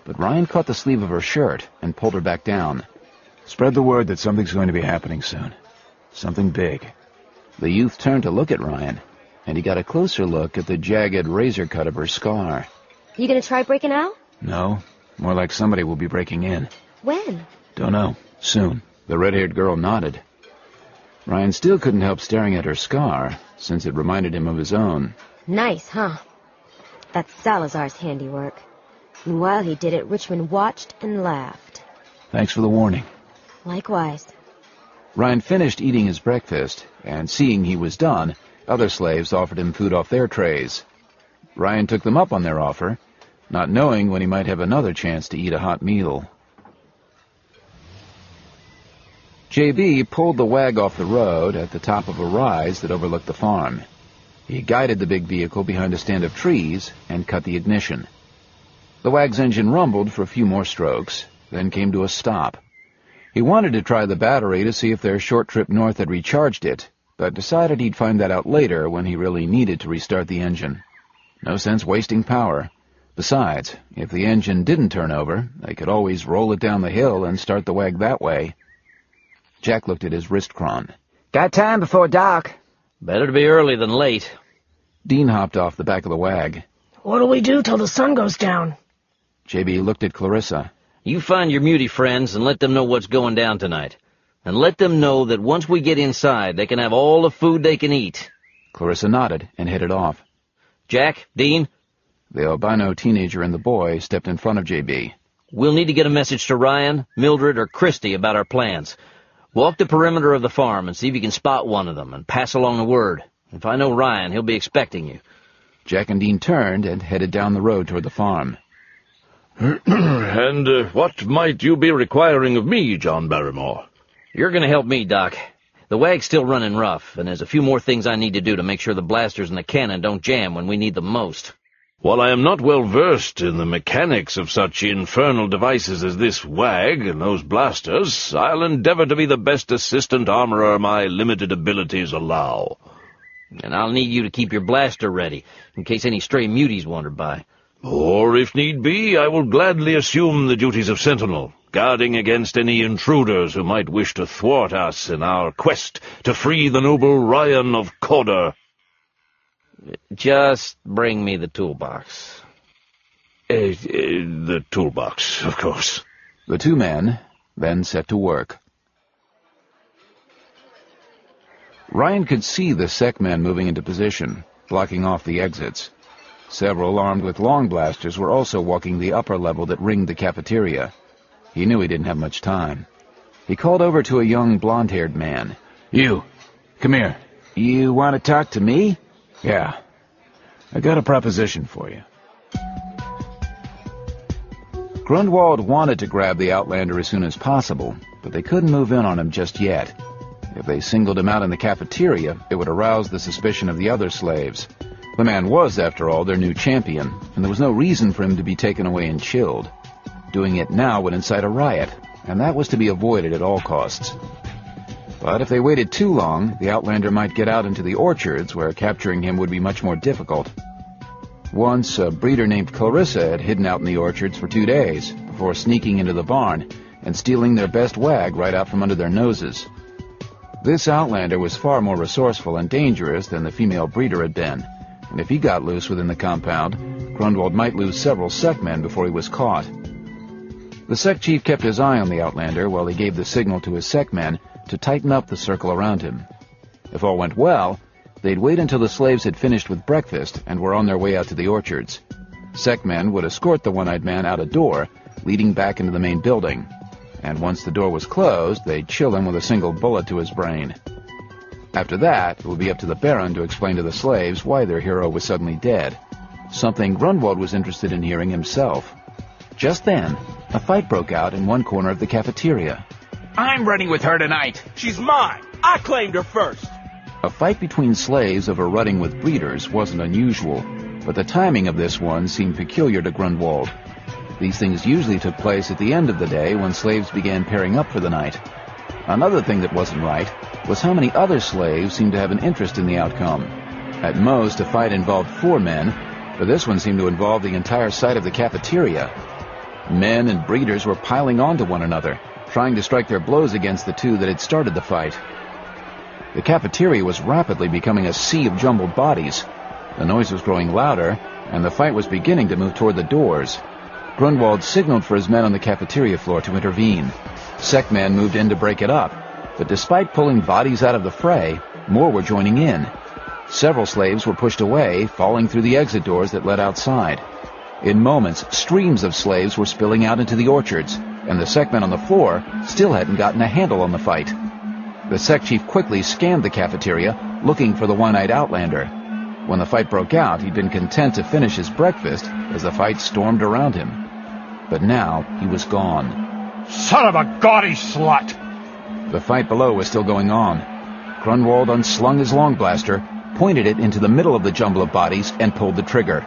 but Ryan caught the sleeve of her shirt and pulled her back down. Spread the word that something's going to be happening soon. Something big. The youth turned to look at Ryan, and he got a closer look at the jagged razor cut of her scar. You gonna try breaking out? No, more like somebody will be breaking in. When? Don't know. Soon. The red-haired girl nodded. Ryan still couldn't help staring at her scar, since it reminded him of his own. Nice, huh? That's Salazar's handiwork. And while he did it, Richmond watched and laughed. Thanks for the warning. Likewise. Ryan finished eating his breakfast, and seeing he was done, other slaves offered him food off their trays. Ryan took them up on their offer, not knowing when he might have another chance to eat a hot meal. J.B. pulled the wag off the road at the top of a rise that overlooked the farm. He guided the big vehicle behind a stand of trees and cut the ignition. The wag's engine rumbled for a few more strokes, then came to a stop. He wanted to try the battery to see if their short trip north had recharged it, but decided he'd find that out later when he really needed to restart the engine. No sense wasting power. Besides, if the engine didn't turn over, they could always roll it down the hill and start the wag that way. Jack looked at his wrist chron. Got time before dark. Better to be early than late. Dean hopped off the back of the wag. What'll we do till the sun goes down? J.B. looked at Clarissa. You find your muty friends and let them know what's going down tonight. And let them know that once we get inside, they can have all the food they can eat. Clarissa nodded and headed off. Jack, Dean. The albino teenager and the boy stepped in front of J.B. We'll need to get a message to Ryan, Mildred, or Christy about our plans. Walk the perimeter of the farm and see if you can spot one of them and pass along the word. If I know Ryan, he'll be expecting you. Jack and Dean turned and headed down the road toward the farm. And what might you be requiring of me, John Barrymore? You're going to help me, Doc. The wag's still running rough, and there's a few more things I need to do to make sure the blasters and the cannon don't jam when we need them most. While I am not well versed in the mechanics of such infernal devices as this wag and those blasters, I'll endeavor to be the best assistant armorer my limited abilities allow. And I'll need you to keep your blaster ready, in case any stray muties wander by. Or, if need be, I will gladly assume the duties of sentinel, guarding against any intruders who might wish to thwart us in our quest to free the noble Ryan of Cawdor. Just bring me the toolbox. The toolbox, of course. The two men then set to work. Ryan could see the sec men moving into position, blocking off the exits. Several armed with long blasters were also walking the upper level that ringed the cafeteria. He knew he didn't have much time. He called over to a young blonde-haired man. You, come here. You want to talk to me? Yeah. I got a proposition for you. Grunwald wanted to grab the Outlander as soon as possible, but they couldn't move in on him just yet. If they singled him out in the cafeteria, it would arouse the suspicion of the other slaves. The man was, after all, their new champion, and there was no reason for him to be taken away and chilled. Doing it now would incite a riot, and that was to be avoided at all costs. But if they waited too long, the Outlander might get out into the orchards, where capturing him would be much more difficult. Once, a breeder named Clarissa had hidden out in the orchards for 2 days, before sneaking into the barn and stealing their best wag right out from under their noses. This Outlander was far more resourceful and dangerous than the female breeder had been, and if he got loose within the compound, Grunwald might lose several sec men before he was caught. The sec chief kept his eye on the Outlander while he gave the signal to his sec men to tighten up the circle around him. If all went well, they'd wait until the slaves had finished with breakfast and were on their way out to the orchards. Sec men would escort the one-eyed man out a door, leading back into the main building, and once the door was closed, they'd chill him with a single bullet to his brain. After that, it would be up to the Baron to explain to the slaves why their hero was suddenly dead, something Grunwald was interested in hearing himself. Just then, a fight broke out in one corner of the cafeteria. I'm running with her tonight. She's mine. I claimed her first. A fight between slaves over rutting with breeders wasn't unusual, but the timing of this one seemed peculiar to Grunwald. These things usually took place at the end of the day when slaves began pairing up for the night. Another thing that wasn't right was how many other slaves seemed to have an interest in the outcome. At most, a fight involved 4 men, but this one seemed to involve the entire site of the cafeteria. Men and breeders were piling onto one another, trying to strike their blows against the two that had started the fight. The cafeteria was rapidly becoming a sea of jumbled bodies. The noise was growing louder, and the fight was beginning to move toward the doors. Grunwald signaled for his men on the cafeteria floor to intervene. Sekman moved in to break it up, but despite pulling bodies out of the fray, more were joining in. Several slaves were pushed away, falling through the exit doors that led outside. In moments, streams of slaves were spilling out into the orchards, and the Sekmen on the floor still hadn't gotten a handle on the fight. The Sek Chief quickly scanned the cafeteria, looking for the one-eyed Outlander. When the fight broke out, he'd been content to finish his breakfast as the fight stormed around him. But now he was gone. Son of a gaudy slut! The fight below was still going on. Grunwald unslung his long blaster, pointed it into the middle of the jumble of bodies, and pulled the trigger.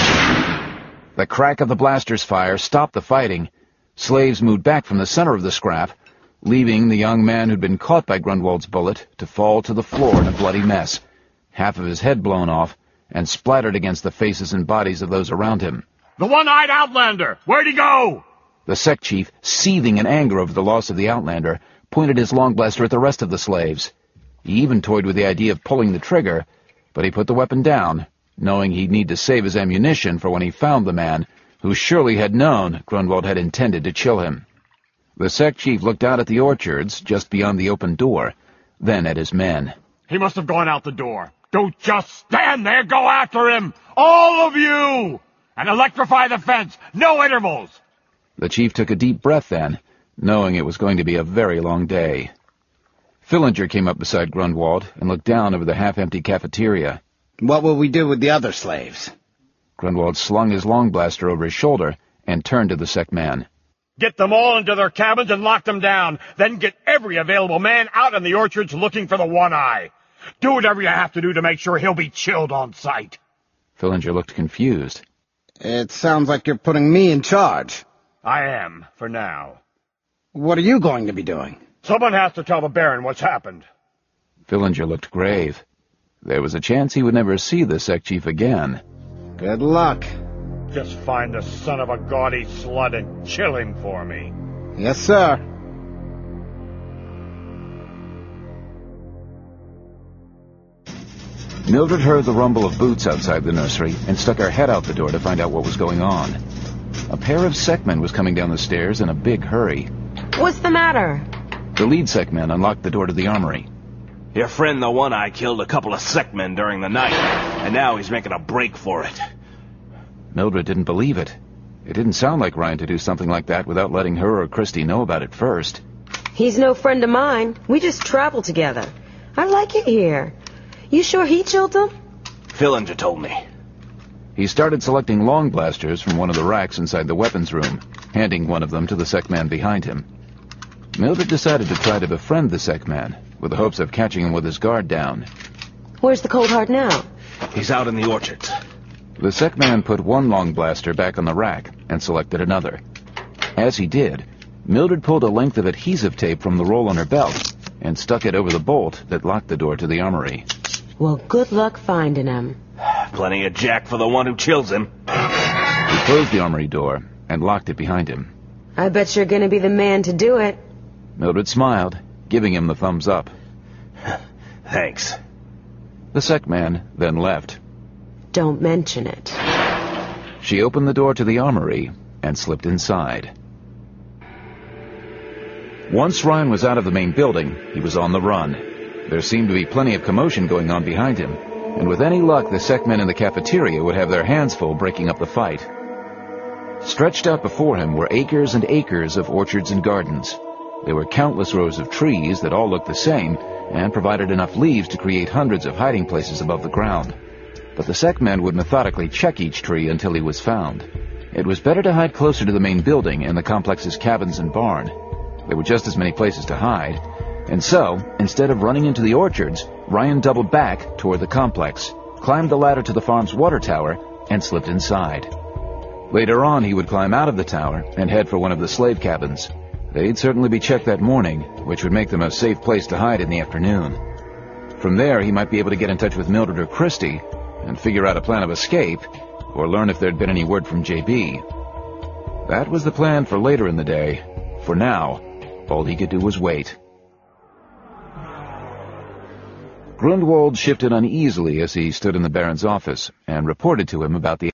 The crack of the blaster's fire stopped the fighting. Slaves moved back from the center of the scrap, leaving the young man who'd been caught by Grunwald's bullet to fall to the floor in a bloody mess, half of his head blown off, and splattered against the faces and bodies of those around him. The one-eyed Outlander! Where'd he go? The Sek Chief, seething in anger over the loss of the Outlander, pointed his long blaster at the rest of the slaves. He even toyed with the idea of pulling the trigger, but he put the weapon down, knowing he'd need to save his ammunition for when he found the man, who surely had known Grunwald had intended to chill him. The Sek Chief looked out at the orchards just beyond the open door, then at his men. He must have gone out the door. Don't just stand there, go after him! All of you! And electrify the fence, no intervals! The chief took a deep breath then, knowing it was going to be a very long day. Fillinger came up beside Grunwald and looked down over the half-empty cafeteria. What will we do with the other slaves? Grunwald slung his long blaster over his shoulder and turned to the Sek man. Get them all into their cabins and lock them down. Then get every available man out in the orchards looking for the one-eye. Do whatever you have to do to make sure he'll be chilled on sight. Fillinger looked confused. It sounds like you're putting me in charge. I am, for now. What are you going to be doing? Someone has to tell the Baron what's happened. Fillinger looked grave. There was a chance he would never see the Sek Chief again. Good luck. Just find the son of a gaudy slut and chill him for me. Yes, sir. Mildred heard the rumble of boots outside the nursery and stuck her head out the door to find out what was going on. A pair of Sekmen was coming down the stairs in a big hurry. What's the matter? The lead Sekman unlocked the door to the armory. Your friend the One-Eye killed a couple of Sekmen during the night, and now he's making a break for it. Mildred didn't believe it. It didn't sound like Ryan to do something like that without letting her or Christy know about it first. He's no friend of mine. We just travel together. I like it here. You sure he killed them? Fillinger told me. He started selecting long blasters from one of the racks inside the weapons room, handing one of them to the Sekman behind him. Mildred decided to try to befriend the Sekman, with the hopes of catching him with his guard down. Where's the Cold Heart now? He's out in the orchards. The Sekman put one long blaster back on the rack and selected another. As he did, Mildred pulled a length of adhesive tape from the roll on her belt and stuck it over the bolt that locked the door to the armory. Well, good luck finding him. Plenty of jack for the one who chills him. He closed the armory door and locked it behind him. I bet you're gonna be the man to do it. Mildred smiled, giving him the thumbs up. Thanks. The Sekman then left. Don't mention it. She opened the door to the armory and slipped inside. Once Ryan was out of the main building, he was on the run. There seemed to be plenty of commotion going on behind him, and with any luck, the Sekmen in the cafeteria would have their hands full breaking up the fight. Stretched out before him were acres and acres of orchards and gardens. There were countless rows of trees that all looked the same and provided enough leaves to create hundreds of hiding places above the ground. But the Sekmen would methodically check each tree until he was found. It was better to hide closer to the main building and the complex's cabins and barn. There were just as many places to hide, and so, instead of running into the orchards, Ryan doubled back toward the complex, climbed the ladder to the farm's water tower, and slipped inside. Later on, he would climb out of the tower and head for one of the slave cabins. They'd certainly be checked that morning, which would make them a safe place to hide in the afternoon. From there, he might be able to get in touch with Mildred or Christy and figure out a plan of escape, or learn if there'd been any word from J.B. That was the plan for later in the day. For now, all he could do was wait. Grunwald shifted uneasily as he stood in the Baron's office and reported to him about the